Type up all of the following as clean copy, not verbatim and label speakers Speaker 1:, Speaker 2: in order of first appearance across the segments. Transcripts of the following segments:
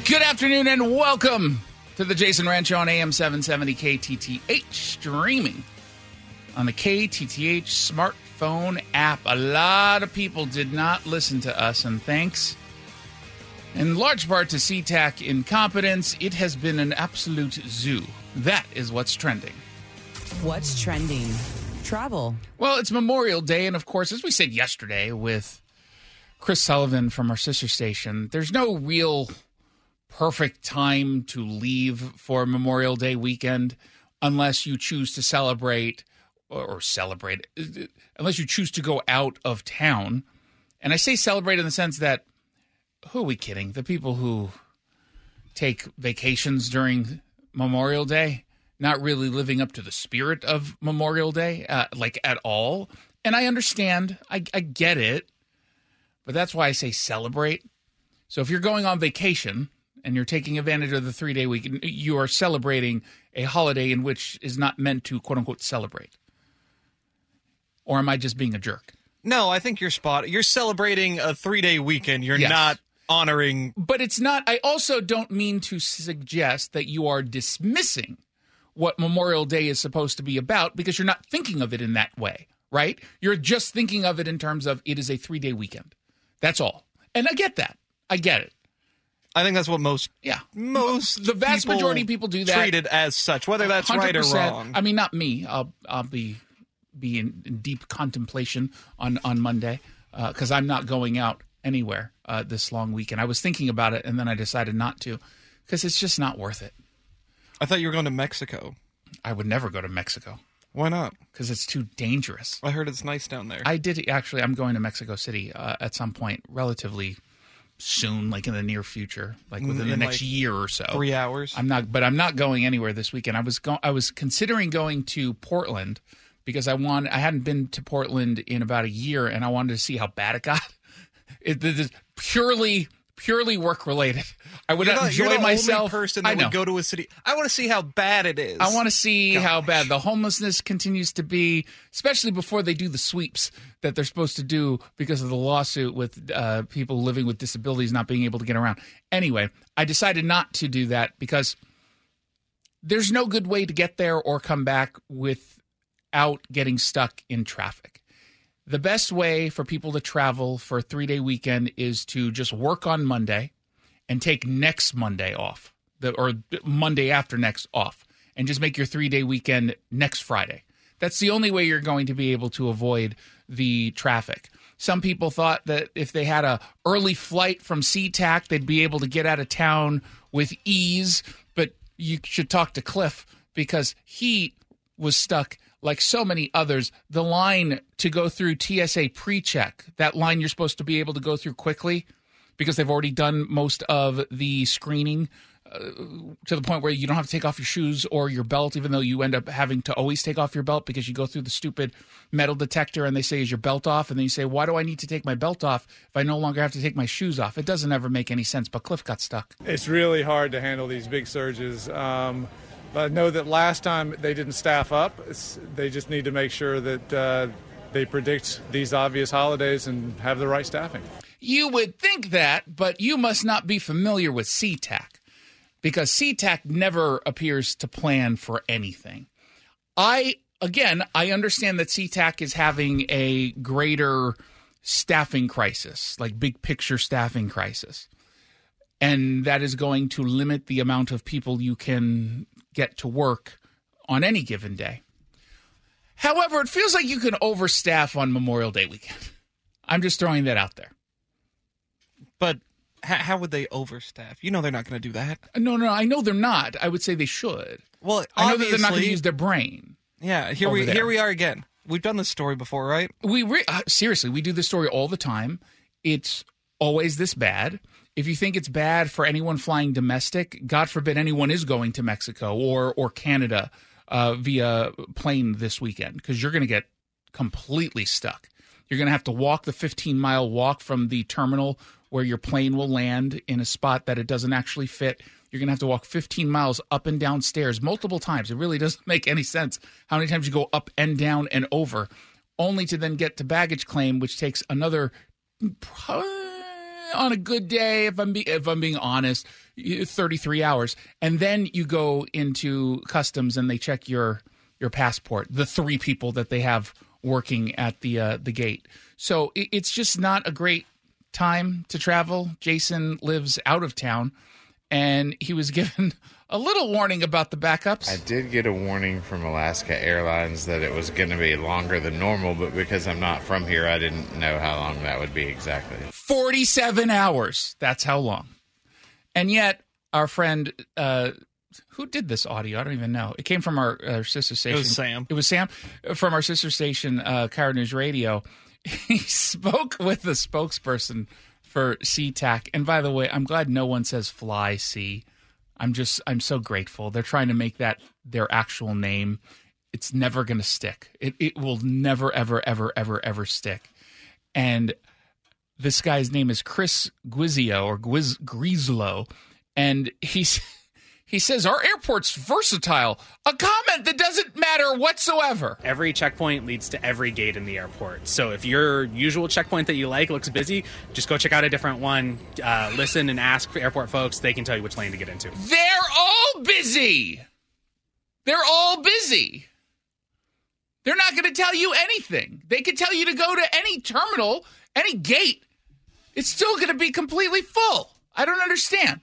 Speaker 1: Good afternoon and welcome to the Jason Rancho on AM 770 KTTH, streaming on the KTTH smartphone app. A lot of people did not listen to us, and thanks in large part to SeaTac incompetence, it has been an absolute zoo. That is what's trending.
Speaker 2: What's trending? Travel.
Speaker 1: Well, it's Memorial Day, and of course, as we said yesterday with Chris Sullivan from our sister station, there's no real perfect time to leave for Memorial Day weekend unless you choose to celebrate, unless you choose to go out of town. And I say celebrate in the sense that, who are we kidding? The people who take vacations during Memorial Day, not really living up to the spirit of Memorial Day, like at all. And I understand, I get it, but that's why I say celebrate. So if you're going on vacation and you're taking advantage of the 3-day weekend, you are celebrating a holiday in which is not meant to, quote unquote, celebrate. Or am I just being a jerk?
Speaker 3: No, I think you're celebrating a 3-day weekend. You're
Speaker 1: Yes.
Speaker 3: not honoring.
Speaker 1: But it's not. I also don't mean to suggest that you are dismissing what Memorial Day is supposed to be about because you're not thinking of it in that way, right? You're just thinking of it in terms of it is a 3-day weekend. That's all. And I get that. I get it.
Speaker 3: I think that's what
Speaker 1: The vast majority of people do that.
Speaker 3: Treat it as such, whether that's right or
Speaker 1: 100%.
Speaker 3: wrong.
Speaker 1: I mean, not me. I'll be in deep contemplation on Monday because I'm not going out anywhere this long weekend. I was thinking about it, and then I decided not to because it's just not worth it.
Speaker 3: I thought you were going to Mexico.
Speaker 1: I would never go to Mexico.
Speaker 3: Why not?
Speaker 1: Because it's too dangerous.
Speaker 3: I heard it's nice down there.
Speaker 1: I did actually. I'm going to Mexico City at some point, relatively soon, like in the near future, like within the next year or so.
Speaker 3: 3 hours.
Speaker 1: I'm not going anywhere this weekend. I was considering going to Portland because I hadn't been to Portland in about a year, and I wanted to see how bad it got. This is purely work related. I would enjoy myself.
Speaker 3: You're the only person that would go to a city. I want to see how bad it is.
Speaker 1: I want to see how bad the homelessness continues to be, especially before they do the sweeps that they're supposed to do because of the lawsuit with people living with disabilities not being able to get around. Anyway, I decided not to do that because there's no good way to get there or come back without getting stuck in traffic. The best way for people to travel for a 3-day weekend is to just work on Monday and take next Monday off, or Monday after next off, and just make your 3-day weekend next Friday. That's the only way you're going to be able to avoid the traffic. Some people thought that if they had a early flight from SeaTac, they'd be able to get out of town with ease, but you should talk to Cliff because he was stuck like so many others. The line to go through TSA pre-check, that line you're supposed to be able to go through quickly because they've already done most of the screening to the point where you don't have to take off your shoes or your belt, even though you end up having to always take off your belt because you go through the stupid metal detector and they say, is your belt off? And then you say, why do I need to take my belt off if I no longer have to take my shoes off? It doesn't ever make any sense, but Cliff got stuck.
Speaker 4: It's really hard to handle these big surges. I know that last time they didn't staff up. They just need to make sure that they predict these obvious holidays and have the right staffing.
Speaker 1: You would think that, but you must not be familiar with SeaTac because SeaTac never appears to plan for anything. I understand that SeaTac is having a greater staffing crisis, like big picture staffing crisis. And that is going to limit the amount of people you can get to work on any given day. However, it feels like you can overstaff on Memorial Day weekend. I'm just throwing that out there.
Speaker 3: But how would they overstaff? You know they're not going to do that.
Speaker 1: No, I know they're not. I would say they should.
Speaker 3: Well,
Speaker 1: I know that they're not going to use their brain.
Speaker 3: Yeah, here we are again. We've done this story before, right?
Speaker 1: Seriously, we do this story all the time. It's always this bad. If you think it's bad for anyone flying domestic, God forbid anyone is going to Mexico or Canada via plane this weekend because you're going to get completely stuck. You're going to have to walk the 15-mile walk from the terminal where your plane will land in a spot that it doesn't actually fit. You're going to have to walk 15 miles up and down stairs multiple times. It really doesn't make any sense how many times you go up and down and over, only to then get to baggage claim, which takes another on a good day, if I'm being honest, 33 hours. And then you go into customs and they check your passport, the 3 people that they have working at the gate. So it's just not a great time to travel. Jason lives out of town, and he was given a little warning about the backups.
Speaker 5: I did get a warning from Alaska Airlines that it was going to be longer than normal, but because I'm not from here, I didn't know how long that would be exactly.
Speaker 1: 47 hours. That's how long. And yet, our friend, who did this audio? I don't even know. It came from our sister station. It was Sam from our sister station, Cairo News Radio. He spoke with the spokesperson for SeaTac. And by the way, I'm glad no one says Fly Sea. I'm so grateful. They're trying to make that their actual name. It's never going to stick. It will never, ever, ever, ever, ever stick. And this guy's name is Chris Guizio or Griezlo. And he says, our airport's versatile. A comment that doesn't matter whatsoever.
Speaker 6: Every checkpoint leads to every gate in the airport. So if your usual checkpoint that you like looks busy, just go check out a different one. Listen and ask for airport folks. They can tell you which lane to get into.
Speaker 1: They're all busy. They're all busy. They're not going to tell you anything. They could tell you to go to any terminal, any gate. It's still going to be completely full. I don't understand.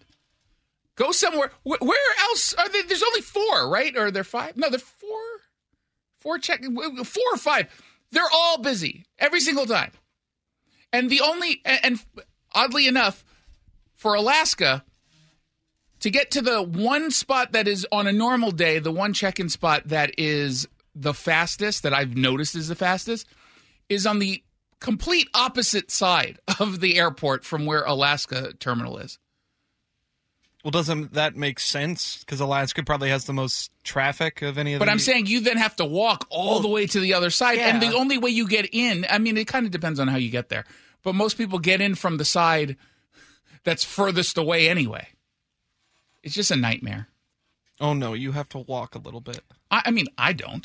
Speaker 1: Go somewhere. Where else are they? There's only 4, right? Or are there 5? No, they're 4. 4 or 5. They're all busy every single time. And and oddly enough, for Alaska, to get to the one spot that is on a normal day, the one check-in spot that is the fastest, that I've noticed is the fastest, is on the complete opposite side of the airport from where Alaska terminal is.
Speaker 3: Well, doesn't that make sense? Because Alaska probably has the most traffic of any of
Speaker 1: But I'm saying you then have to walk all the way to the other side.
Speaker 3: Yeah.
Speaker 1: And the only way you get in, I mean, it kind of depends on how you get there. But most people get in from the side that's furthest away anyway. It's just a nightmare.
Speaker 3: Oh, no, you have to walk a little bit.
Speaker 1: I mean, I don't.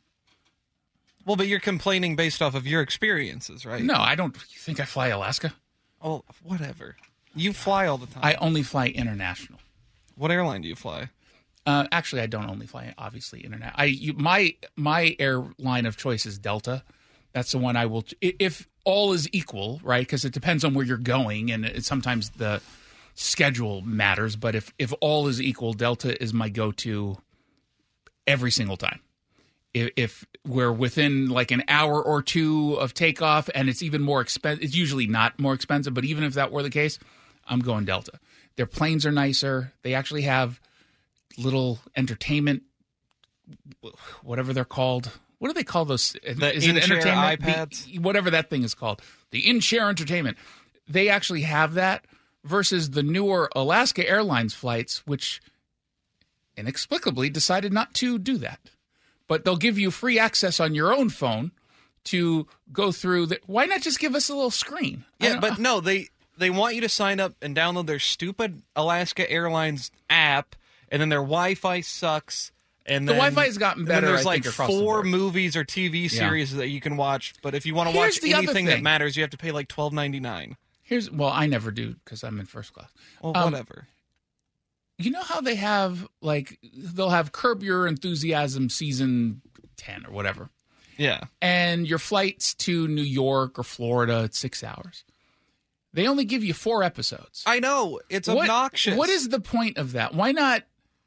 Speaker 3: Well, but you're complaining based off of your experiences, right?
Speaker 1: No, I don't. You think I fly Alaska?
Speaker 3: Oh, whatever. You fly all the time.
Speaker 1: I only fly international.
Speaker 3: What airline do you fly?
Speaker 1: Actually, I don't only fly, obviously, internet. My airline of choice is Delta. That's the one I will, if all is equal, right? Because it depends on where you're going, and sometimes the schedule matters. But if all is equal, Delta is my go-to every single time. If we're within like an hour or 2 of takeoff, and it's even more expensive, it's usually not more expensive, but even if that were the case, I'm going Delta. Their planes are nicer. They actually have little entertainment, whatever they're called. What do they call those?
Speaker 3: Is it entertainment iPads?
Speaker 1: Whatever that thing is called. The in-share entertainment. They actually have that versus the newer Alaska Airlines flights, which inexplicably decided not to do that. But they'll give you free access on your own phone to go through. Why not just give us a little screen?
Speaker 3: Yeah, but no, they want you to sign up and download their stupid Alaska Airlines app, and then their Wi-Fi sucks. And
Speaker 1: the
Speaker 3: then,
Speaker 1: Wi-Fi has gotten better.
Speaker 3: And then there's
Speaker 1: I
Speaker 3: like
Speaker 1: think, across the
Speaker 3: 4
Speaker 1: board.
Speaker 3: movies or TV series that you can watch. But if you want to
Speaker 1: Here's
Speaker 3: watch
Speaker 1: the other
Speaker 3: anything that
Speaker 1: thing.
Speaker 3: matters, you have to pay like $12.99.
Speaker 1: Well, I never do because I'm in first class.
Speaker 3: Well, whatever.
Speaker 1: You know how they have, like, they'll have Curb Your Enthusiasm season 10 or whatever.
Speaker 3: Yeah.
Speaker 1: And your flights to New York or Florida, it's 6 hours. They only give you 4 episodes.
Speaker 3: I know. It's obnoxious.
Speaker 1: What is the point of that? Why not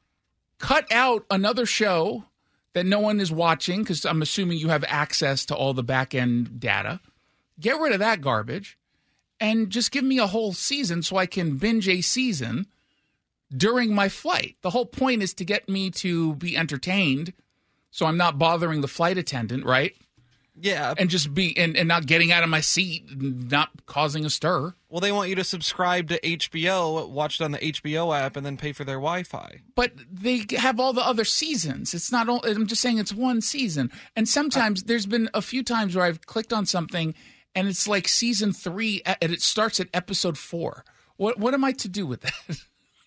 Speaker 1: cut out another show that no one is watching, because I'm assuming you have access to all the back-end data. Get rid of that garbage and just give me a whole season so I can binge a season during my flight. The whole point is to get me to be entertained so I'm not bothering the flight attendant, right?
Speaker 3: Yeah.
Speaker 1: And just be and not getting out of my seat and not causing a stir.
Speaker 3: Well, they want you to subscribe to HBO, watch it on the HBO app, and then pay for their Wi-Fi.
Speaker 1: But they have all the other seasons. It's not all, I'm just saying it's one season. And sometimes there's been a few times where I've clicked on something and it's like season 3 and it starts at episode 4. What am I to do with that?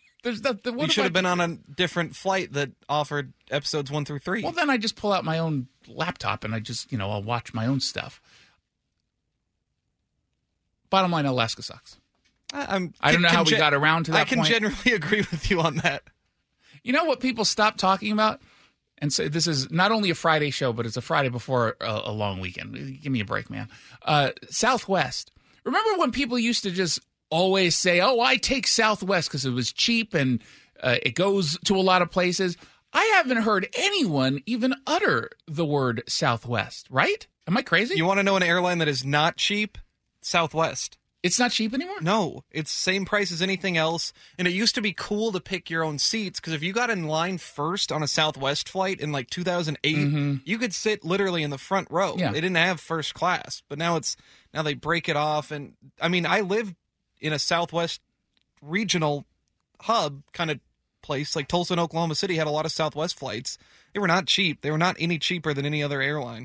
Speaker 3: You should have been on a different flight that offered episodes 1 through 3.
Speaker 1: Well, then I just pull out my own laptop and I just, I'll watch my own stuff. Bottom line, Alaska sucks. I don't know how we got around to that
Speaker 3: I can
Speaker 1: point.
Speaker 3: generally agree with you on that.
Speaker 1: You know what people stop talking about? And say this is not only a Friday show, but it's a Friday before a long weekend. Give me a break, man. Southwest. Remember when people used to just always say, oh, I take Southwest because it was cheap and it goes to a lot of places. I haven't heard anyone even utter the word Southwest, right? Am I crazy?
Speaker 3: You want to know an airline that is not cheap? Southwest.
Speaker 1: It's not cheap anymore?
Speaker 3: No, it's same price as anything else. And it used to be cool to pick your own seats because if you got in line first on a Southwest flight in like 2008, you could sit literally in the front row.
Speaker 1: Yeah.
Speaker 3: They didn't have first class, but now they break it off. And I mean, I lived in a Southwest regional hub kind of place, like Tulsa and Oklahoma City had a lot of Southwest flights. They were not cheap. They were not any cheaper than any other airline.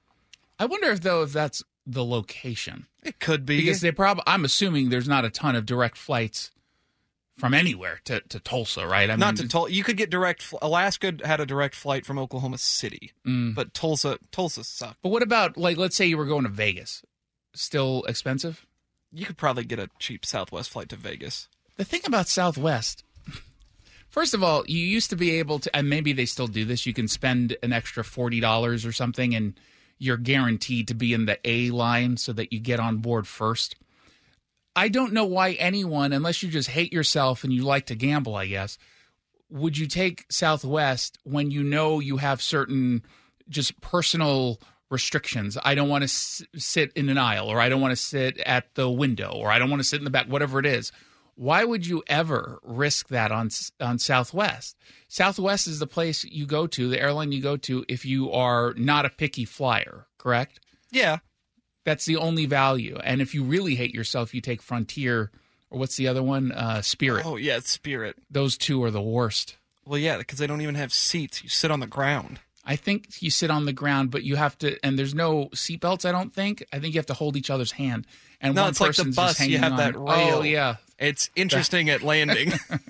Speaker 1: I wonder if that's the location.
Speaker 3: It could be.
Speaker 1: Because I'm assuming there's not a ton of direct flights from anywhere to Tulsa, right? I
Speaker 3: Not
Speaker 1: mean,
Speaker 3: to Tulsa. You could get Alaska had a direct flight from Oklahoma City, but Tulsa sucked.
Speaker 1: But what about, like, let's say you were going to Vegas? Still expensive?
Speaker 3: You could probably get a cheap Southwest flight to Vegas.
Speaker 1: The thing about Southwest, first of all, you used to be able to, and maybe they still do this, you can spend an extra $40 or something and you're guaranteed to be in the A line so that you get on board first. I don't know why anyone, unless you just hate yourself and you like to gamble, I guess, would you take Southwest when you know you have certain just personal restrictions? I don't want to sit in an aisle, or I don't want to sit at the window, or I don't want to sit in the back, whatever it is. Why would you ever risk that on Southwest? Southwest is the place you go to, the airline you go to, if you are not a picky flyer, correct?
Speaker 3: Yeah.
Speaker 1: That's the only value. And if you really hate yourself, you take Frontier, or what's the other one? Spirit.
Speaker 3: Oh, yeah, it's Spirit.
Speaker 1: Those two are the worst.
Speaker 3: Well, yeah, because they don't even have seats. You sit on the ground.
Speaker 1: I think you sit on the ground, but you have to, and there's no seatbelts, I don't think. I think you have to hold each other's hand. And
Speaker 3: No,
Speaker 1: one
Speaker 3: it's like the
Speaker 1: person's
Speaker 3: bus.
Speaker 1: just hanging
Speaker 3: You have
Speaker 1: on.
Speaker 3: that rail.
Speaker 1: Oh, yeah.
Speaker 3: It's interesting at landing.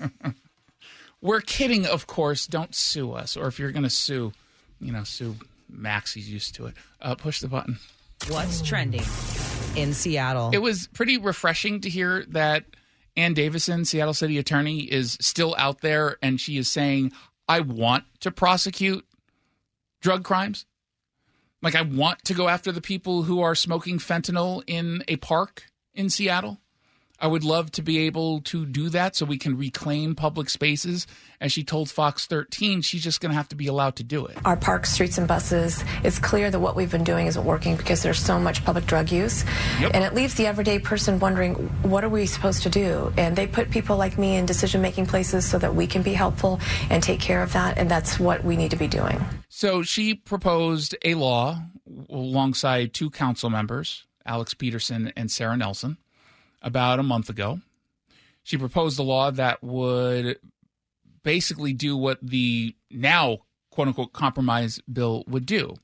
Speaker 1: We're kidding, of course. Don't sue us. Or if you're going to sue, sue Max. He's used to it. Push the button.
Speaker 2: What's trending in Seattle?
Speaker 1: It was pretty refreshing to hear that Ann Davison, Seattle City Attorney, is still out there, and she is saying, I want to prosecute drug crimes. Like, I want to go after the people who are smoking fentanyl in a park in Seattle. I would love to be able to do that so we can reclaim public spaces. As she told Fox 13, she's just going to have to be allowed to do it.
Speaker 7: Our parks, streets, and buses, it's clear that what we've been doing isn't working because there's so much public drug use.
Speaker 1: Yep.
Speaker 7: And it leaves the everyday person wondering, what are we supposed to do? And they put people like me in decision-making places so that we can be helpful and take care of that, and that's what we need to be doing.
Speaker 1: So she proposed a law alongside two council members, Alex Peterson and Sarah Nelson, about a month ago. She proposed a law that would basically do what the now quote-unquote compromise bill would do.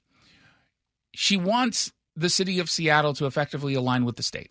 Speaker 1: She wants the city of Seattle to effectively align with the state.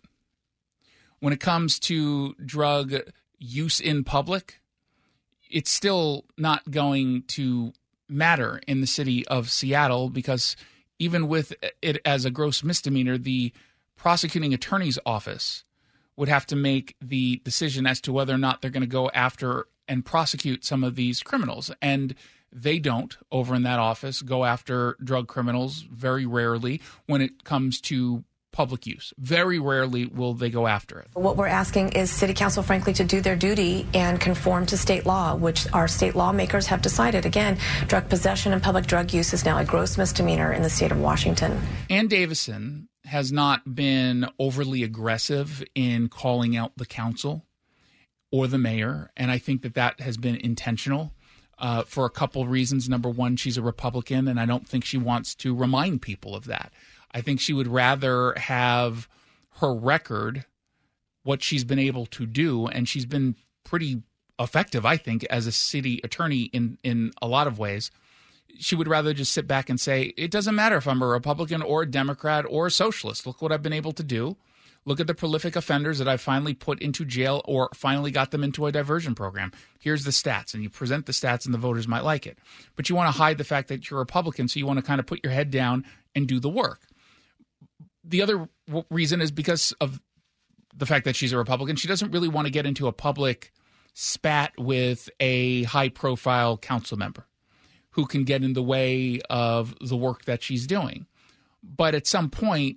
Speaker 1: When it comes to drug use in public, it's still not going to matter in the city of Seattle because even with it as a gross misdemeanor, the prosecuting attorney's office would have to make the decision as to whether or not they're going to go after and prosecute some of these criminals. And they don't, over in that office, go after drug criminals very rarely when it comes to public use. Very rarely will they go after it.
Speaker 7: What we're asking is City Council, frankly, to do their duty and conform to state law, which our state lawmakers have decided. Again, drug possession and public drug use is now a gross misdemeanor in the state of Washington.
Speaker 1: Ann Davison has not been overly aggressive in calling out the council or the mayor, and I think that has been intentional for a couple of reasons. Number one, she's a Republican, and I don't think she wants to remind people of that. I think she would rather have her record, what she's been able to do, and she's been pretty effective, I think, as a city attorney in a lot of ways. She would rather just sit back and say, it doesn't matter if I'm a Republican or a Democrat or a socialist. Look what I've been able to do. Look at the prolific offenders that I finally put into jail or finally got them into a diversion program. Here's the stats. And you present the stats and the voters might like it. But you want to hide the fact that you're a Republican, so you want to kind of put your head down and do the work. The other reason is because of the fact that she's a Republican. She doesn't really want to get into a public spat with a high-profile council member who can get in the way of the work that she's doing. But at some point,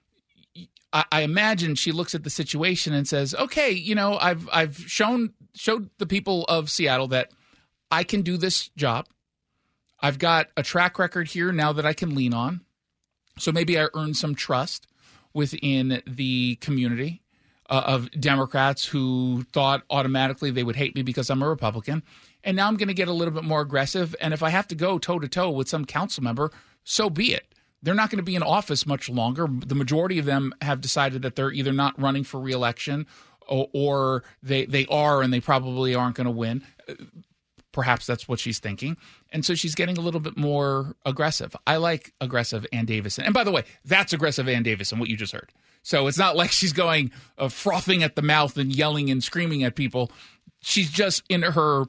Speaker 1: I imagine she looks at the situation and says, okay, you know, I've showed the people of Seattle that I can do this job. I've got a track record here now that I can lean on. So maybe I earned some trust within the community of Democrats who thought automatically they would hate me because I'm a Republican. And now I'm going to get a little bit more aggressive. And if I have to go toe-to-toe with some council member, so be it. They're not going to be in office much longer. The majority of them have decided that they're either not running for re-election or they are and they probably aren't going to win. Perhaps that's what she's thinking. And so she's getting a little bit more aggressive. I like aggressive Ann Davison. And by the way, that's aggressive Ann Davison, what you just heard. So it's not like she's going frothing at the mouth and yelling and screaming at people. She's just in her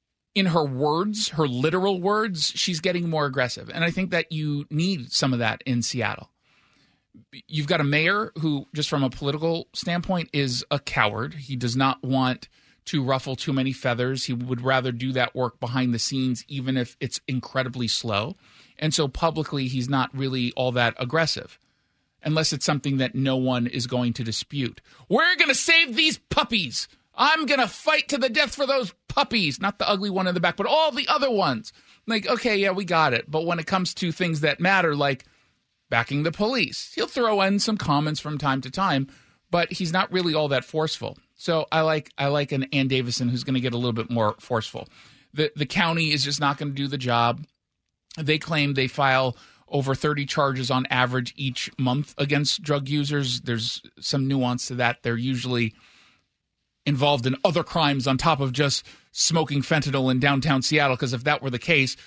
Speaker 1: words, her literal words, she's getting more aggressive. And I think that you need some of that in Seattle. You've got a mayor who, just from a political standpoint, is a coward. He does not want to ruffle too many feathers. He would rather do that work behind the scenes, even if it's incredibly slow. And so publicly, he's not really all that aggressive, unless it's something that no one is going to dispute. We're going to save these puppies. I'm going to fight to the death for those puppies. Not the ugly one in the back, but all the other ones. Like, okay, yeah, we got it. But when it comes to things that matter, like backing the police, he'll throw in some comments from time to time, but he's not really all that forceful. So I like an Ann Davison who's going to get a little bit more forceful. The county is just not going to do the job. They claim they file over 30 charges on average each month against drug users. There's some nuance to that. They're usually involved in other crimes on top of just smoking fentanyl in downtown Seattle, because if that were the case,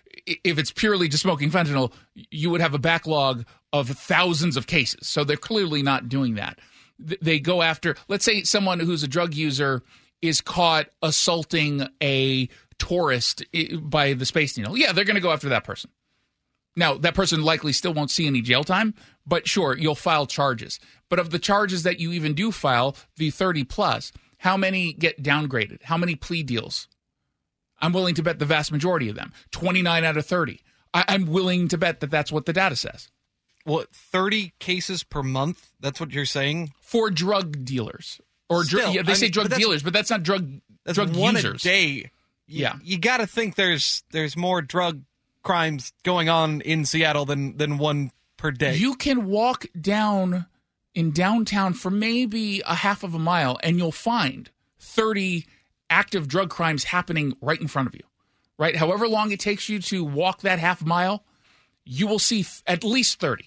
Speaker 1: if it's purely just smoking fentanyl, you would have a backlog of thousands of cases. So they're clearly not doing that. They go after, let's say someone who's a drug user is caught assaulting a tourist by the Space Needle. Yeah, they're going to go after that person. Now, that person likely still won't see any jail time, but sure, you'll file charges. But of the charges that you even do file, the 30 plus, how many get downgraded? How many plea deals? I'm willing to bet the vast majority of them. 29 out of 30. I'm willing to bet that that's what the data says.
Speaker 3: Well, 30 cases per month? That's what you're saying?
Speaker 1: For drug dealers. Or they say drug dealers, but that's not drug
Speaker 3: one
Speaker 1: users.
Speaker 3: A day. You got to think there's more drug crimes going on in Seattle than one per day.
Speaker 1: You can walk down in downtown for maybe a half of a mile, and you'll find 30 active drug crimes happening right in front of you, right? However long it takes you to walk that half mile, you will see at least 30.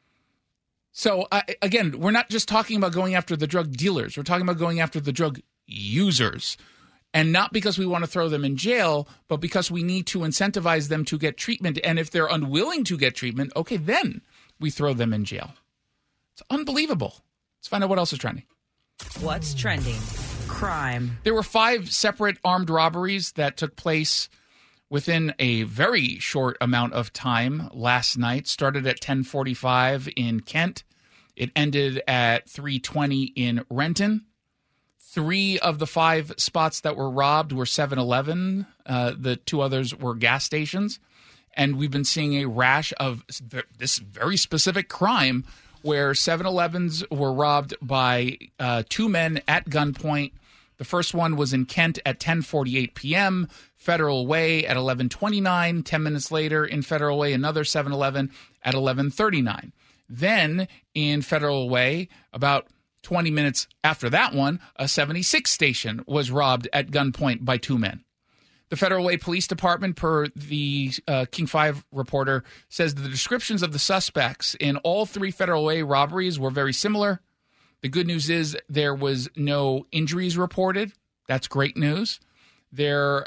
Speaker 1: So, again, we're not just talking about going after the drug dealers. We're talking about going after the drug users. And not because we want to throw them in jail, but because we need to incentivize them to get treatment. And if they're unwilling to get treatment, okay, then we throw them in jail. It's unbelievable. Let's find out what else is trending.
Speaker 2: What's trending? Crime.
Speaker 1: There were 5 separate armed robberies that took place within a very short amount of time last night. Started at 10:45 in Kent. It ended at 3:20 in Renton. 3 of the 5 spots that were robbed were 7-Eleven. The 2 others were gas stations. And we've been seeing a rash of this very specific crime where 7-Elevens were robbed by 2 men at gunpoint. The first one was in Kent at 10:48 p.m., Federal Way at 11:29. 10 minutes later in Federal Way, another 7-Eleven at 11:39. Then in Federal Way, about 20 minutes after that one, a 76 station was robbed at gunpoint by 2 men. The Federal Way Police Department, per the King 5 reporter, says the descriptions of the suspects in all 3 Federal Way robberies were very similar. The good news is there was no injuries reported. That's great news. There,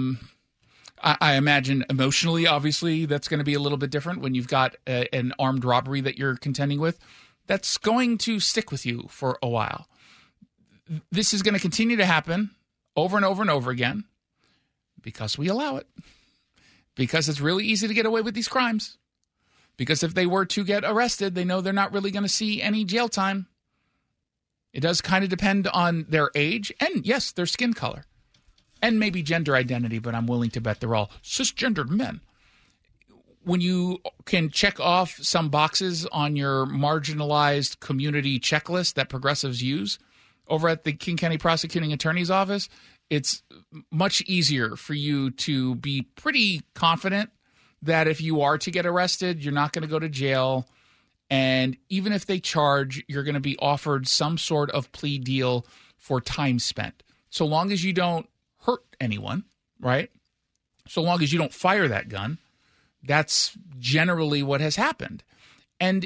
Speaker 1: I imagine emotionally, obviously, that's going to be a little bit different when you've got an armed robbery that you're contending with. That's going to stick with you for a while. This is going to continue to happen over and over and over again because we allow it. Because it's really easy to get away with these crimes. Because if they were to get arrested, they know they're not really going to see any jail time. It does kind of depend on their age and, yes, their skin color and maybe gender identity, but I'm willing to bet they're all cisgendered men. When you can check off some boxes on your marginalized community checklist that progressives use over at the King County Prosecuting Attorney's Office, it's much easier for you to be pretty confident that if you are to get arrested, you're not going to go to jail. And even if they charge, you're going to be offered some sort of plea deal for time spent. So long as you don't hurt anyone, right? So long as you don't fire that gun, that's generally what has happened. And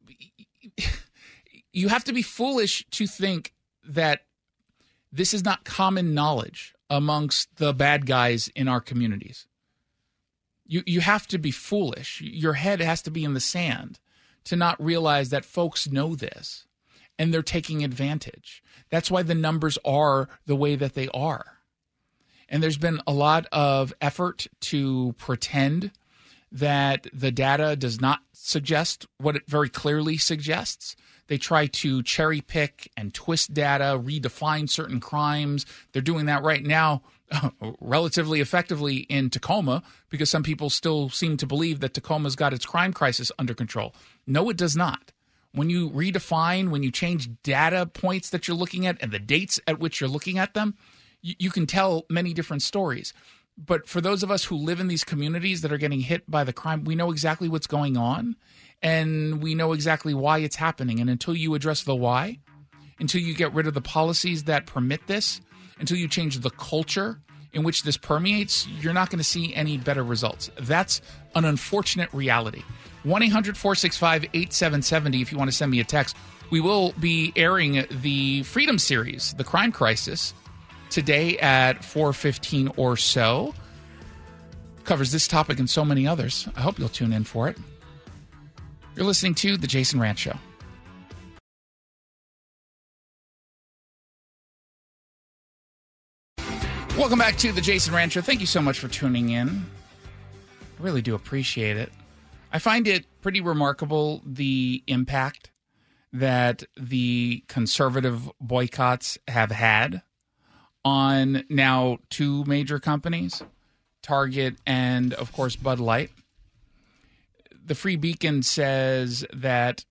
Speaker 1: you have to be foolish to think that this is not common knowledge amongst the bad guys in our communities. You have to be foolish. Your head has to be in the sand to not realize that folks know this and they're taking advantage. That's why the numbers are the way that they are. And there's been a lot of effort to pretend that the data does not suggest what it very clearly suggests. They try to cherry pick and twist data, redefine certain crimes. They're doing that right now relatively effectively in Tacoma because some people still seem to believe that Tacoma's got its crime crisis under control. No, it does not. When you redefine, when you change data points that you're looking at and the dates at which you're looking at them, you can tell many different stories. But for those of us who live in these communities that are getting hit by the crime, we know exactly what's going on and we know exactly why it's happening. And until you address the why, until you get rid of the policies that permit this, until you change the culture in which this permeates, you're not going to see any better results. That's an unfortunate reality. 1-800-465-8770 if you want to send me a text. We will be airing the Freedom Series, The Crime Crisis, today at 4:15 or so. Covers this topic and so many others. I hope you'll tune in for it. You're listening to The Jason Rantz Show. Welcome back to The Jason Rantz Show. Thank you so much for tuning in. I really do appreciate it. I find it pretty remarkable the impact that the conservative boycotts have had on now two major companies, Target and, of course, Bud Light. The Free Beacon says that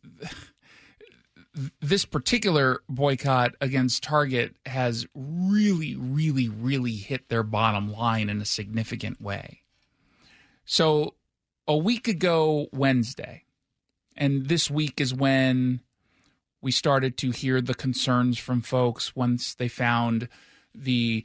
Speaker 1: this particular boycott against Target has really, really, really hit their bottom line in a significant way. So a week ago Wednesday, and this week is when we started to hear the concerns from folks once they found the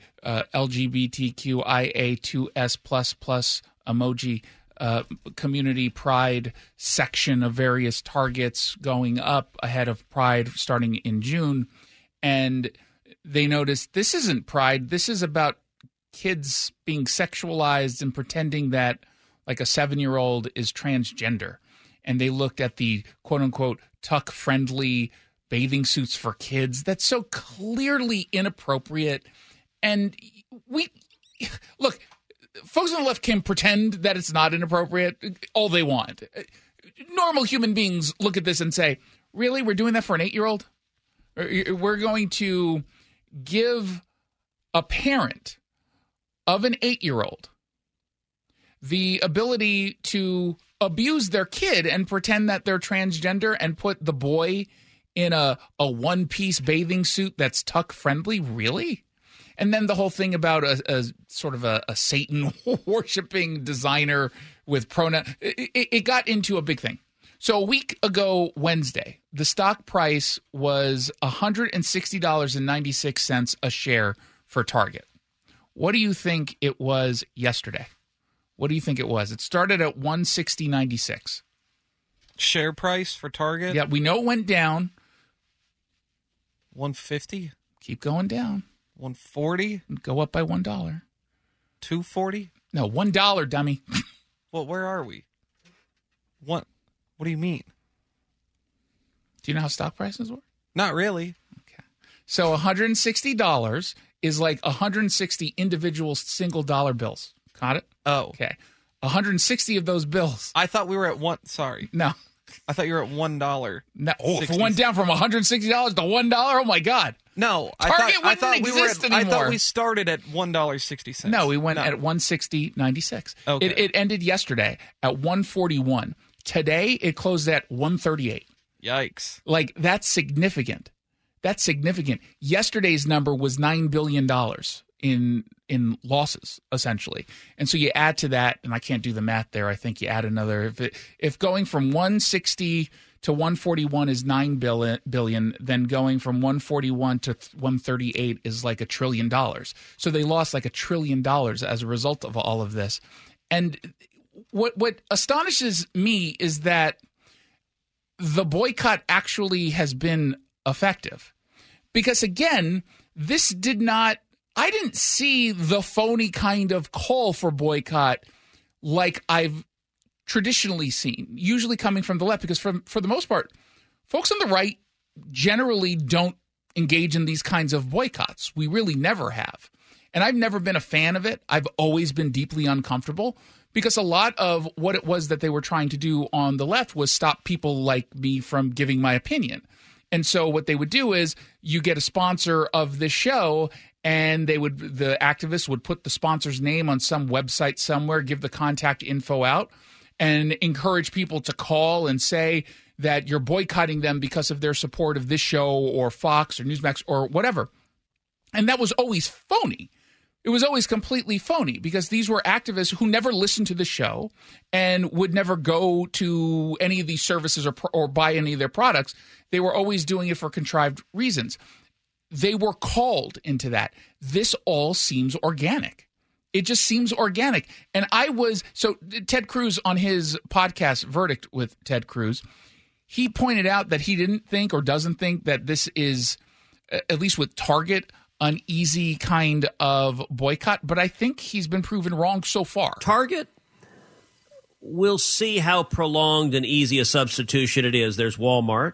Speaker 1: LGBTQIA2S++ emoji community pride section of various Targets going up ahead of Pride starting in June. And they noticed this isn't Pride. This is about kids being sexualized and pretending that like a 7-year-old is transgender. And they looked at the quote-unquote tuck-friendly bathing suits for kids. That's so clearly inappropriate. And look, folks on the left can pretend that it's not inappropriate all they want. Normal human beings look at this and say, really, we're doing that for an 8-year-old? We're going to give a parent of an 8-year-old the ability to abuse their kid and pretend that they're transgender and put the boy in a one-piece bathing suit that's tuck-friendly? Really? And then the whole thing about a sort of a Satan-worshipping designer with pronoun. It got into a big thing. So a week ago Wednesday, the stock price was $160.96 a share for Target. What do you think it was yesterday? What do you think it was? It started at $160.96.
Speaker 3: Share price for Target?
Speaker 1: Yeah, we know it went down.
Speaker 3: $150?
Speaker 1: Keep going down.
Speaker 3: $140?
Speaker 1: Go up by $1.
Speaker 3: $240?
Speaker 1: No, $1, dummy.
Speaker 3: Well, where are we? What do you mean?
Speaker 1: Do you know how stock prices work?
Speaker 3: Not really.
Speaker 1: Okay. So $160 is like 160 individual single dollar bills. Got it?
Speaker 3: Oh.
Speaker 1: Okay. 160 of those bills.
Speaker 3: I thought we were at one. Sorry.
Speaker 1: No.
Speaker 3: I thought you were at $1.
Speaker 1: No, if it went down from $160 to $1, oh my God.
Speaker 3: No,
Speaker 1: Target
Speaker 3: I thought
Speaker 1: wouldn't exist anymore.
Speaker 3: I thought we started at $1.60.
Speaker 1: No, we went at $160.96.
Speaker 3: Okay.
Speaker 1: It ended yesterday at $141. Today it closed at $138.
Speaker 3: Yikes!
Speaker 1: Like, that's significant. That's significant. Yesterday's number was $9 billion in losses, essentially. And so you add to that, and I can't do the math there. I think you add another. If going from 160 to 141 is $9 billion, then going from 141 to 138 is like $1 trillion. So they lost like $1 trillion as a result of all of this. And what astonishes me is that the boycott actually has been effective. Because again, I didn't see the phony kind of call for boycott like I've traditionally seen, usually coming from the left, because for the most part, folks on the right generally don't engage in these kinds of boycotts. We really never have. And I've never been a fan of it. I've always been deeply uncomfortable because a lot of what it was that they were trying to do on the left was stop people like me from giving my opinion. And so what they would do is you get a sponsor of this show, and the activists would put the sponsor's name on some website somewhere, give the contact info out, and encourage people to call and say that you're boycotting them because of their support of this show or Fox or Newsmax or whatever. And that was always phony. It was always completely phony because these were activists who never listened to the show and would never go to any of these services or buy any of their products. They were always doing it for contrived reasons. They were called into that. This all seems organic. It just seems organic. And so Ted Cruz on his podcast, Verdict with Ted Cruz, he pointed out that he didn't think or doesn't think that this is, at least with Target, an easy kind of boycott. But I think he's been proven wrong so far.
Speaker 8: Target, we'll see how prolonged and easy a substitution it is. There's Walmart.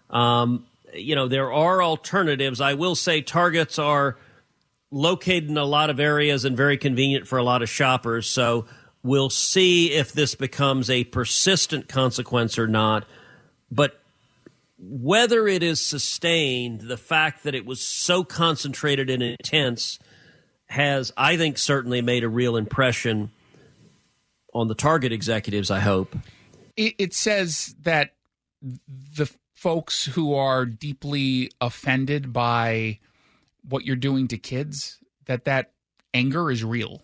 Speaker 8: There are alternatives. I will say Targets are located in a lot of areas and very convenient for a lot of shoppers. So we'll see if this becomes a persistent consequence or not. But whether it is sustained, the fact that it was so concentrated and intense has, I think, certainly made a real impression on the Target executives, I hope.
Speaker 1: It says that the folks who are deeply offended by what you're doing to kids, that anger is real.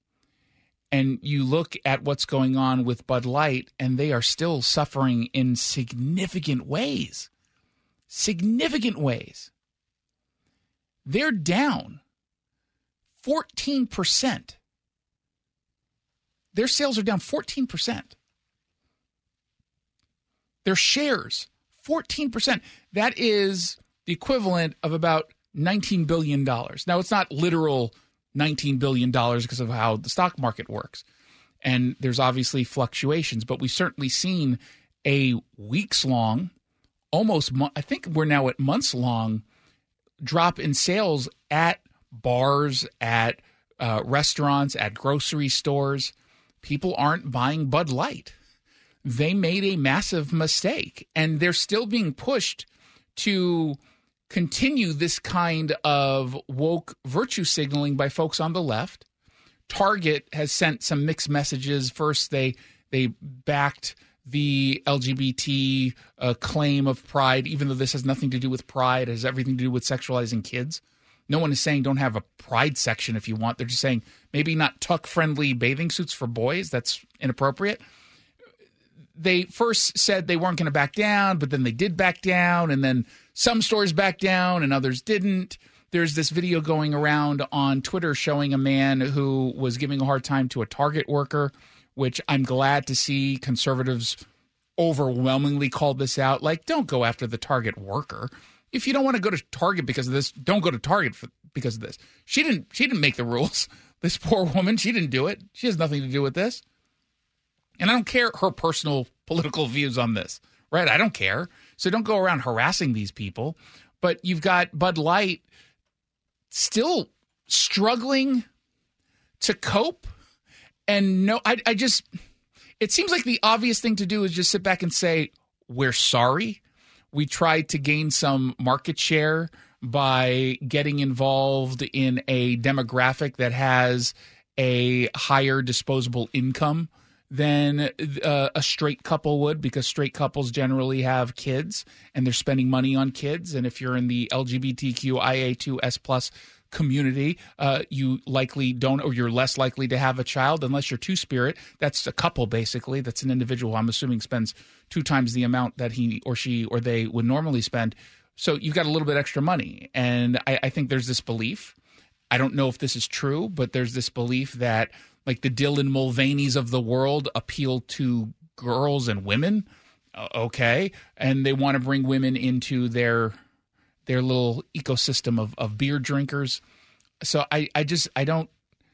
Speaker 1: And you look at what's going on with Bud Light, and they are still suffering in significant ways. Significant ways. They're down 14%. Their sales are down 14%. Their shares, 14%. That is the equivalent of about $19 billion. Now, it's not literal $19 billion because of how the stock market works. And there's obviously fluctuations, but we've certainly seen a weeks-long, I think we're now at months-long drop in sales at bars, at restaurants, at grocery stores. People aren't buying Bud Light. They made a massive mistake, and they're still being pushed to continue this kind of woke virtue signaling by folks on the left. Target has sent some mixed messages. First, they backed the LGBT claim of Pride, even though this has nothing to do with Pride. It has everything to do with sexualizing kids. No one is saying don't have a Pride section if you want. They're just saying maybe not tuck-friendly bathing suits for boys. That's inappropriate. They first said they weren't going to back down, but then they did back down, and then some stores backed down and others didn't. There's this video going around on Twitter showing a man who was giving a hard time to a Target worker, which I'm glad to see conservatives overwhelmingly called this out. Like, don't go after the Target worker. If you don't want to go to Target because of this, don't go to Target because of this. She didn't make the rules. This poor woman, she didn't do it. She has nothing to do with this. And I don't care her personal political views on this, right? I don't care. So don't go around harassing these people. But you've got Bud Light still struggling to cope. And no, it seems like the obvious thing to do is just sit back and say, we're sorry. We tried to gain some market share by getting involved in a demographic that has a higher disposable income than a straight couple would, because straight couples generally have kids and they're spending money on kids. And if you're in the LGBTQIA2S+ community, you likely don't, or you're less likely to have a child unless you're two-spirit. That's a couple, basically. That's an individual, I'm assuming, spends 2 times the amount that he or she or they would normally spend. So you've got a little bit extra money. And I think there's this belief, I don't know if this is true, but there's this belief that like the Dylan Mulvaney's of the world appeal to girls and women. Okay. And they want to bring women into their little ecosystem of beer drinkers. So I get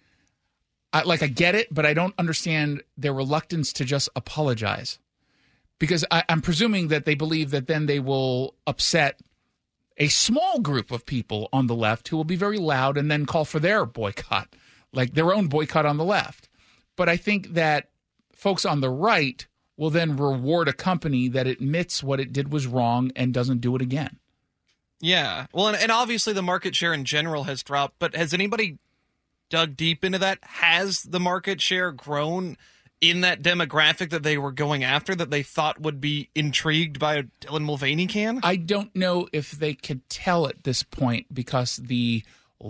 Speaker 1: it, but I don't understand their reluctance to just apologize, because I'm presuming that they believe that then they will upset a small group of people on the left who will be very loud and then call for their boycott, like their own boycott on the left. But I think that folks on the right will then reward a company that admits what it did was wrong and doesn't do it again.
Speaker 3: Yeah. Well, and obviously the market share in general has dropped, but has anybody dug deep into that? Has the market share grown in that demographic that they were going after, that they thought would be intrigued by a Dylan Mulvaney can?
Speaker 1: I don't know if they could tell at this point, because the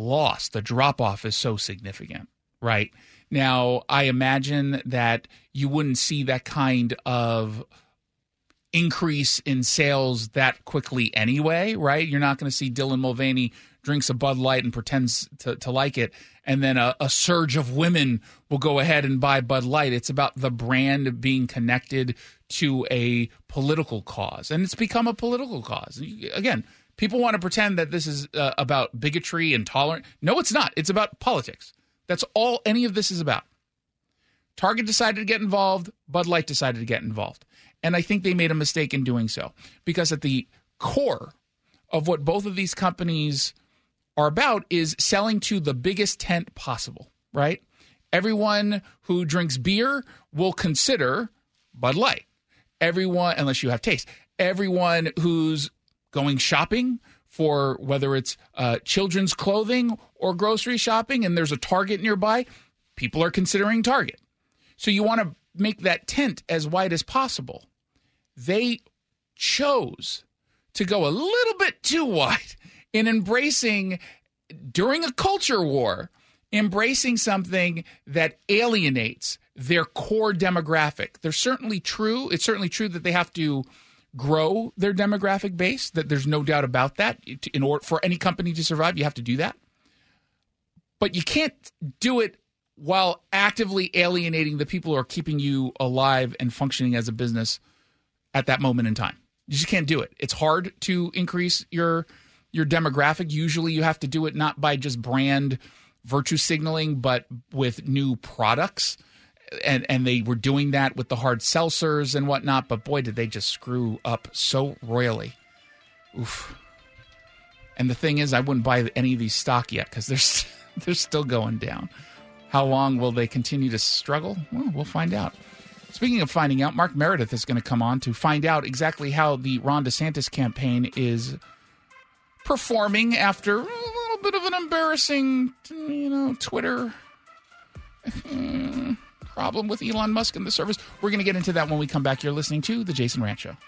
Speaker 1: drop-off is so significant, right? Now, I imagine that you wouldn't see that kind of increase in sales that quickly anyway, right? You're not going to see Dylan Mulvaney drinks a Bud Light and pretends to like it, and then a surge of women will go ahead and buy Bud Light. It's about the brand being connected to a political cause, and it's become a political cause. Again, people want to pretend that this is about bigotry and tolerance. No, it's not. It's about politics. That's all any of this is about. Target decided to get involved. Bud Light decided to get involved. And I think they made a mistake in doing so, because at the core of what both of these companies are about is selling to the biggest tent possible, right? Everyone who drinks beer will consider Bud Light. Everyone, unless you have taste, everyone who's going shopping for whether it's children's clothing or grocery shopping and there's a Target nearby, people are considering Target. So you want to make that tent as wide as possible. They chose to go a little bit too wide in embracing, during a culture war, embracing something that alienates their core demographic. It's certainly true that they have to grow their demographic base, that there's no doubt about that. In order for any company to survive, you have to do that. But you can't do it while actively alienating the people who are keeping you alive and functioning as a business at that moment in time. You just can't do it. It's hard to increase your demographic. Usually you have to do it not by just brand virtue signaling, but with new products. And they were doing that with the hard seltzers and whatnot. But boy, did they just screw up so royally. Oof. And the thing is, I wouldn't buy any of these stock yet because they're still going down. How long will they continue to struggle? Well, we'll find out. Speaking of finding out, Mark Meredith is going to come on to find out exactly how the Ron DeSantis campaign is performing after a little bit of an embarrassing, Twitter problem with Elon Musk and the service. We're going to get into that when we come back. You're listening to The Jason Rant Show.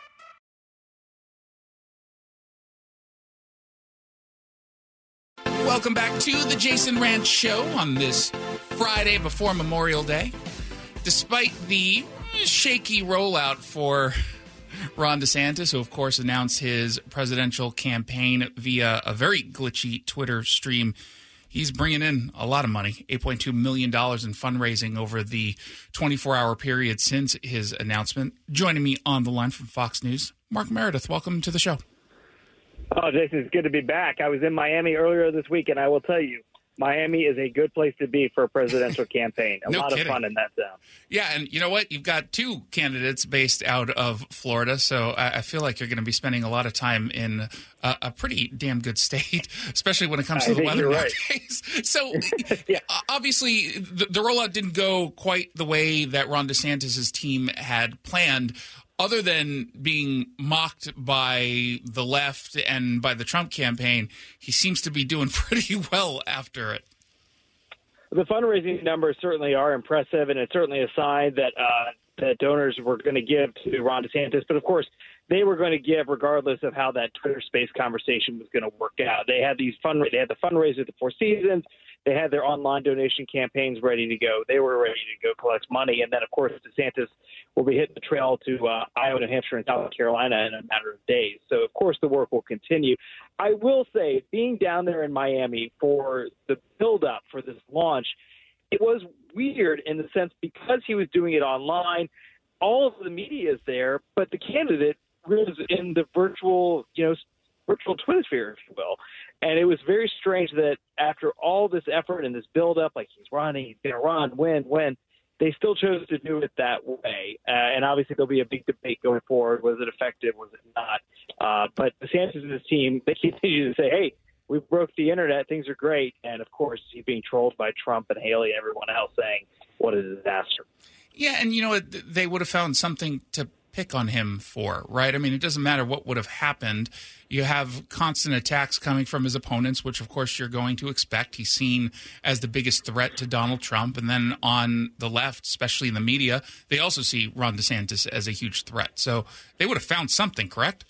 Speaker 1: Welcome back to The Jason Rant Show on this Friday before Memorial Day. Despite the shaky rollout for Ron DeSantis, who, of course, announced his presidential campaign via a very glitchy Twitter stream, he's bringing in a lot of money, $8.2 million in fundraising over the 24-hour period since his announcement. Joining me on the line from Fox News, Mark Meredith. Welcome to the show.
Speaker 9: Oh, Jason, it's good to be back. I was in Miami earlier this week, and I will tell you, Miami is a good place to be for a presidential campaign. A lot of fun in that zone.
Speaker 1: Yeah, and you know what? You've got two candidates based out of Florida, so I feel like you're going to be spending a lot of time in a pretty damn good state, especially when it comes to the weather nowadays. So obviously, the rollout didn't go quite the way that Ron DeSantis' team had planned. other than being mocked by the left and by the Trump campaign, he seems to be doing pretty well after it.
Speaker 9: The fundraising numbers certainly are impressive, and it's certainly a sign that that donors were going to give to Ron DeSantis. But, of course, they were going to give regardless of how that Twitter Space conversation was going to work out. They had the fundraiser at the Four Seasons. They had their online donation campaigns ready to go. They were ready to go collect money. And then, of course, DeSantis will be hitting the trail to Iowa, New Hampshire, and South Carolina in a matter of days. So, of course, the work will continue. I will say, being down there in Miami for the build-up for this launch, it was weird in the sense because he was doing it online, all of the media is there, but the candidate lives in the virtual Twitter sphere, if you will. And it was very strange that after all this effort and this build-up, like he's running, he's going to run, win, they still chose to do it that way. And obviously there'll be a big debate going forward. Was it effective? Was it not? But DeSantis and his team, they continue to say, hey, we broke the internet. Things are great. And, of course, he's being trolled by Trump and Haley and everyone else saying, what a disaster.
Speaker 1: Yeah, and, they would have found something to pick on him for, right? I mean, it doesn't matter what would have happened. You have constant attacks coming from his opponents, which, of course, you're going to expect. He's seen as the biggest threat to Donald Trump. And then on the left, especially in the media, they also see Ron DeSantis as a huge threat. So they would have found something, correct?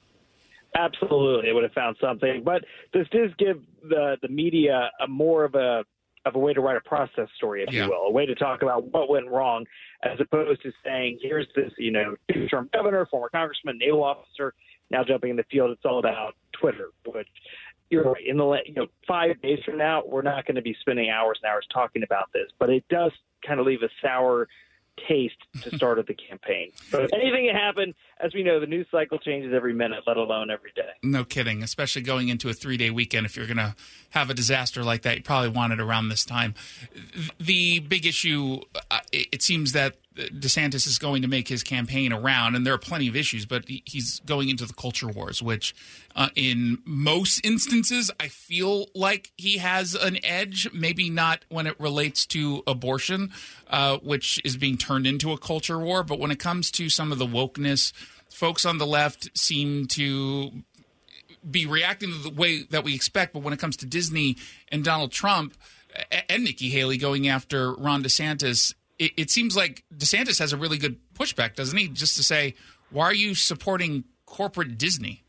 Speaker 9: Absolutely, they would have found something. But this does give the media more of a way to write a process story, if you will, a way to talk about what went wrong, as opposed to saying, here's this, two-term governor, former congressman, naval officer, now jumping in the field. It's all about Twitter, which you're right. In the 5 days from now, we're not going to be spending hours and hours talking about this, but it does kind of leave a sour taste to start of the campaign. But anything can happen. As we know, the news cycle changes every minute, let alone every day.
Speaker 1: No kidding, especially going into a 3-day weekend. If you're going to have a disaster like that, you probably want it around this time. The big issue, it seems that DeSantis is going to make his campaign around, and there are plenty of issues, but he's going into the culture wars, which in most instances, I feel like he has an edge, maybe not when it relates to abortion, which is being turned into a culture war. But when it comes to some of the wokeness, folks on the left seem to be reacting to the way that we expect. But when it comes to Disney and Donald Trump and Nikki Haley going after Ron DeSantis, it seems like DeSantis has a really good pushback, doesn't he? Just to say, why are you supporting corporate Disney?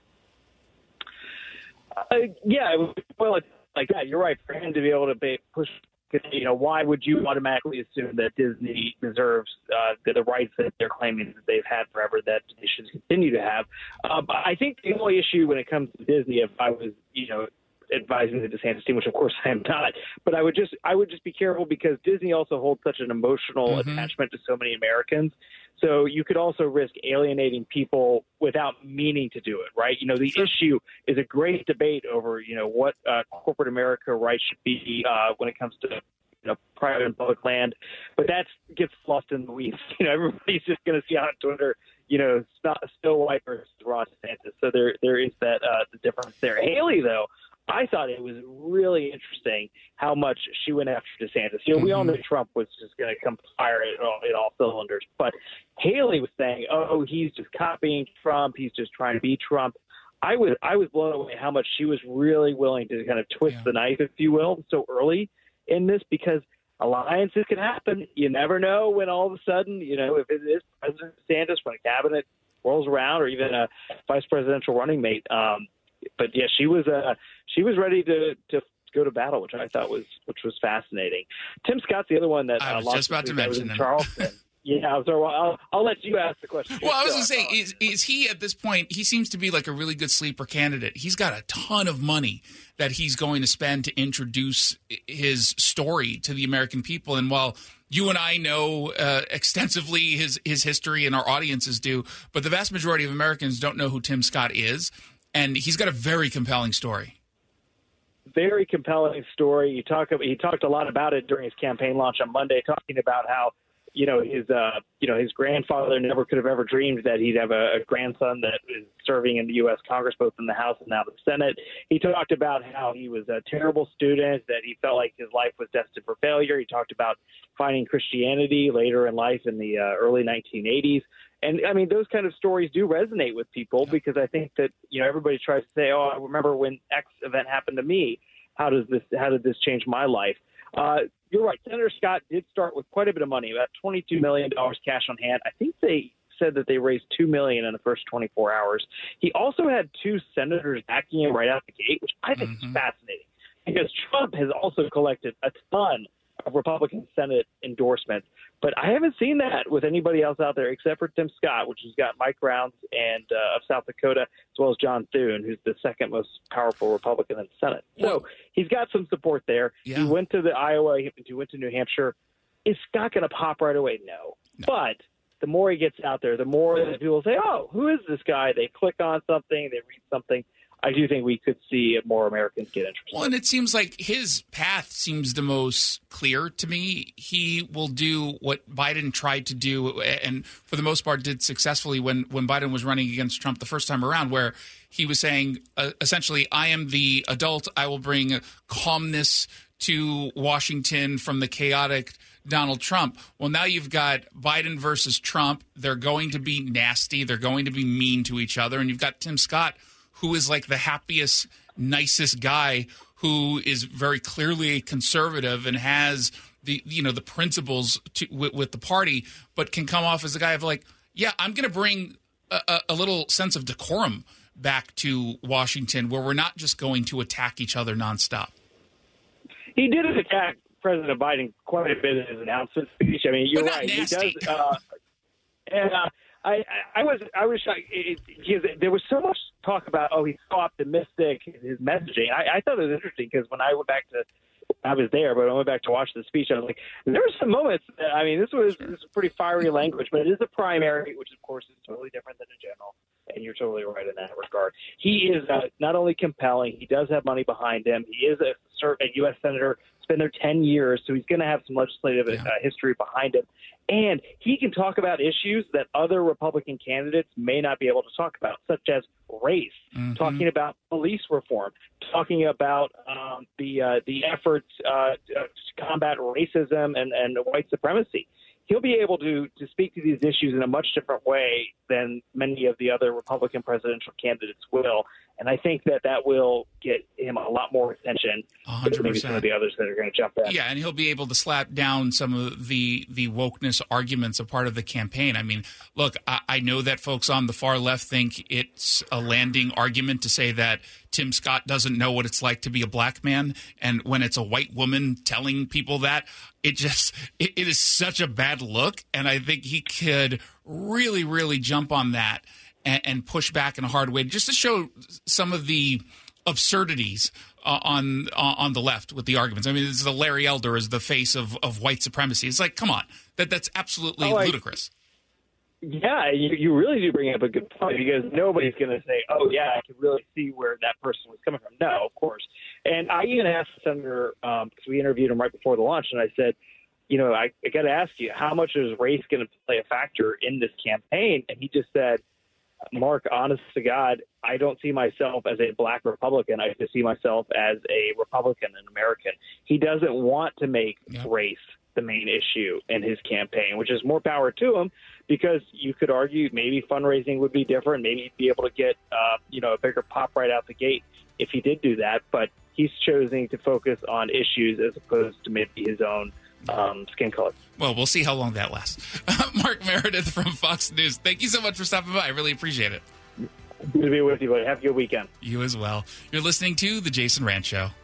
Speaker 9: Well, it's like that. You're right. For him to be able to push, why would you automatically assume that Disney deserves the rights that they're claiming that they've had forever, that they should continue to have? I think the only issue when it comes to Disney, if I was, advising the DeSantis team, which of course I am not, but I would just be careful because Disney also holds such an emotional attachment to so many Americans. So you could also risk alienating people without meaning to do it, right? The issue is a great debate over, what corporate America rights should be when it comes to private and public land, but that gets lost in the weeds. Everybody's just going to see on Twitter, Snow White versus Ron DeSantis. So there is that the difference there. Haley, though, I thought it was really interesting how much she went after DeSantis. We all knew Trump was just going to come fire it in all cylinders. But Haley was saying, oh, he's just copying Trump. He's just trying to be Trump. I was blown away how much she was really willing to kind of twist the knife, if you will, so early in this, because alliances can happen. You never know when all of a sudden, if it is President DeSantis, when a cabinet rolls around, or even a vice presidential running mate. But yeah, she was ready to go to battle, which I thought was fascinating. Tim Scott's the other one that
Speaker 1: I was just about to mention him.
Speaker 9: Charleston. Yeah, so I'll let you ask the question.
Speaker 1: Well, I was going to say, is he at this point? He seems to be like a really good sleeper candidate. He's got a ton of money that he's going to spend to introduce his story to the American people. And while you and I know extensively his history, and our audiences do, but the vast majority of Americans don't know who Tim Scott is. And he's got a very compelling story.
Speaker 9: Very compelling story. He talked a lot about it during his campaign launch on Monday, talking about how his grandfather never could have ever dreamed that he'd have a grandson that is serving in the U.S. Congress, both in the House and now the Senate. He talked about how he was a terrible student, that he felt like his life was destined for failure. He talked about finding Christianity later in life in the early 1980s. And I mean, those kind of stories do resonate with people because I think that, everybody tries to say, oh, I remember when X event happened to me. How did this change my life? You're right. Senator Scott did start with quite a bit of money, about $22 million cash on hand. I think they said that they raised $2 million in the first 24 hours. He also had 2 senators backing him right out the gate, which I think is fascinating because Trump has also collected a ton of Republican Senate endorsements. But I haven't seen that with anybody else out there except for Tim Scott, which has got Mike Rounds and of South Dakota, as well as John Thune, who's the second most powerful Republican in the Senate. So he's got some support there. Yeah. He went to the Iowa. He went to New Hampshire. Is Scott going to pop right away? No. But the more he gets out there, the more that people say, oh, who is this guy? They click on something, they read something. I do think we could see more Americans get interested.
Speaker 1: Well, and it seems like his path seems the most clear to me. He will do what Biden tried to do, and for the most part did successfully when Biden was running against Trump the first time around, where he was saying, essentially, I am the adult. I will bring calmness to Washington from the chaotic Donald Trump. Well, now you've got Biden versus Trump. They're going to be nasty. They're going to be mean to each other. And you've got Tim Scott, who is like the happiest, nicest guy, who is very clearly a conservative and has the principles with the party, but can come off as a guy of like, yeah, I'm going to bring a little sense of decorum back to Washington, where we're not just going to attack each other nonstop.
Speaker 9: He did attack President Biden quite a bit in his announcement speech. I mean, you're right.
Speaker 1: Nasty.
Speaker 9: He does. I was shocked. There was so much talk about, he's so optimistic, his messaging. I thought it was interesting because when I went back to, I was there, but I went back to watch the speech. I was like, there were some moments. This was pretty fiery language, but it is a primary, which of course is totally different than a general. And you're totally right in that regard. He is not only compelling, he does have money behind him. He is a U.S. senator. He's been there 10 years, so he's going to have some legislative history behind him. And he can talk about issues that other Republican candidates may not be able to talk about, such as race, talking about police reform, talking about the efforts to combat racism and white supremacy. He'll be able to speak to these issues in a much different way than many of the other Republican presidential candidates will. And I think that will get him a lot more attention than maybe some of the others that are going to jump in.
Speaker 1: Yeah, and he'll be able to slap down some of the wokeness arguments a part of the campaign. I mean, look, I know that folks on the far left think it's a landing argument to say that Tim Scott doesn't know what it's like to be a black man. And when it's a white woman telling people that, it is such a bad look. And I think he could really, really jump on that and push back in a hard way, just to show some of the absurdities on the left with the arguments. I mean, this is the Larry Elder as the face of white supremacy. It's like, come on, that's absolutely ludicrous.
Speaker 9: Yeah, you really do bring up a good point, because nobody's going to say, oh, yeah, I can really see where that person was coming from. No, of course. And I even asked the senator, because we interviewed him right before the launch, and I said, I got to ask you, how much is race going to play a factor in this campaign? And he just said, Mark, honest to God, I don't see myself as a black Republican. I just see myself as a Republican, an American. He doesn't want to make race the main issue in his campaign, which is more power to him, because you could argue maybe fundraising would be different. Maybe he'd be able to get, a bigger pop right out the gate if he did do that. But he's choosing to focus on issues as opposed to maybe his own skin color.
Speaker 1: Well, we'll see how long that lasts. Mark Meredith from Fox News, thank you so much for stopping by. I really appreciate it.
Speaker 9: Good to be with you, buddy. Have a good weekend.
Speaker 1: You as well. You're listening to The Jason Rand Show.